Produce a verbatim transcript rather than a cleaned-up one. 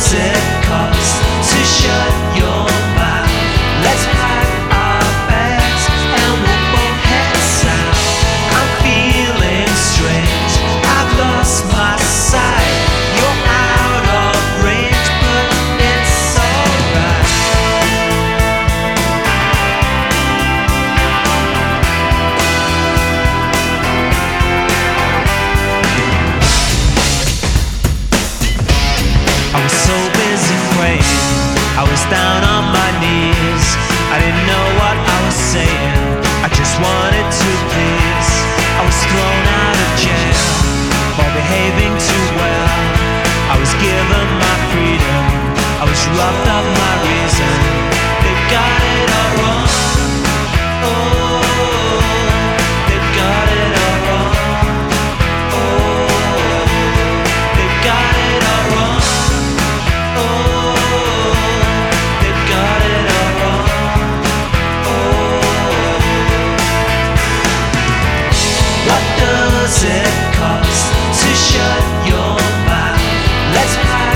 does it cost to shut your mouth? Let's pack our bags and we'll both head south. I'm feeling strange, I've lost my sight. You're out of range, but it's alright. I was so busy praying, I was down on my knees. I didn't know what I was saying, I just wanted to please. I was thrown out of jail for behaving too well. I was given my freedom, I was robbed of my reason. They got it all wrong. Oh, they got it all wrong. Oh, they got it all wrong. What does it cost to shut your mouth? Let's